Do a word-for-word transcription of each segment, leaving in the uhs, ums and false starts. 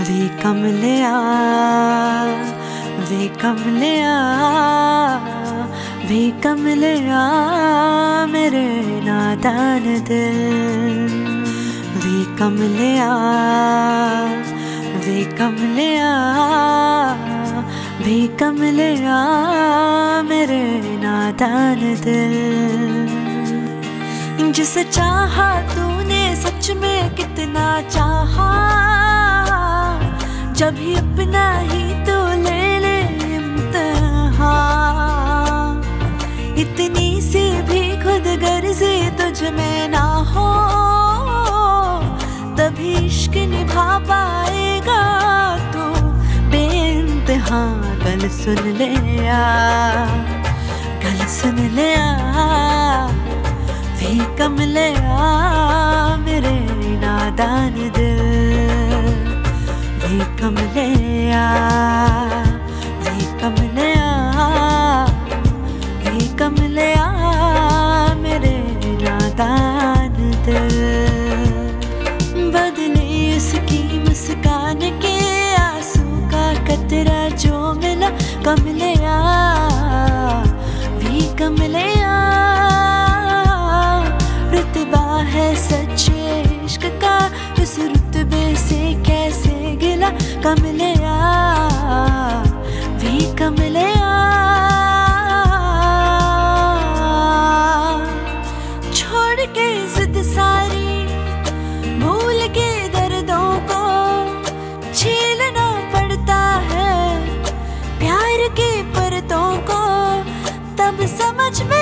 वे कमलिया वे कमलिया वे कमलिया मेरे नादान दिल। वे कमलिया वे कमलिया वे कमलिया मेरे नादान दिल। जिसे चाहा तूने सच में कितना चाहा, जब ही अपना ही तो ले ले इम्तिहान। इतनी सी भी खुद गर्जी तुझ में ना हो, तभी इश्क निभा पाएगा तू बेइंतहा। गल सुन ले आ, गल सुन ले आ, वे कमलिया मेरे नादान दिल। वे कमलिया वे कमलिया वे कमलिया मेरे नादान दिल। बदले उसकी मुस्कान के आंसू का कतरा जो मिला, कमलिया वे कमलिया रुतबा है सच्चे इश्क का, उस रुतबे से कैसे गिला, कमलिया वे कमलिया। छोड़ के जिद सारी, भूल के दर्दों को, झेलना पड़ता है प्यार के परतों को। तब समझ में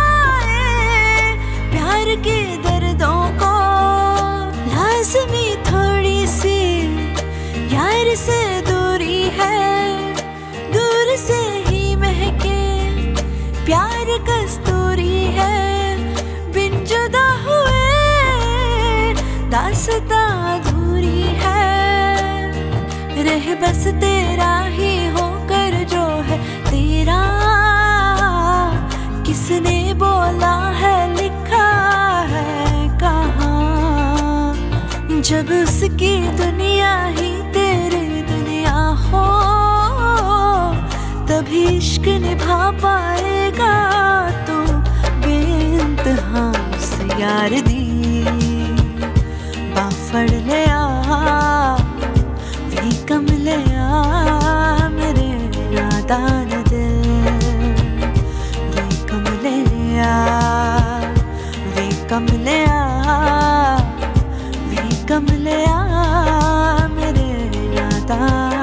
प्यार के दर्दों को, लाज़मी थोड़ी सी यार से दूरी है। दूर से ही महके प्यार कस्तूरी है, बिन जुदा हुए दास्तां अधूरी है। रह बस तेरा ही होकर जो है तेरा, किसने बोला है लिखा है कहाँ। जब उसकी दुनिया ही तेरी दुनिया हो, तभी इश्क निभा पाएगा तू बेइंतहा। से यार दी बाफड़ ले आ, वे कमलिया मेरे नादान दिल। वे कमलिया वे कमलिया वे कमलिया मेरे नादान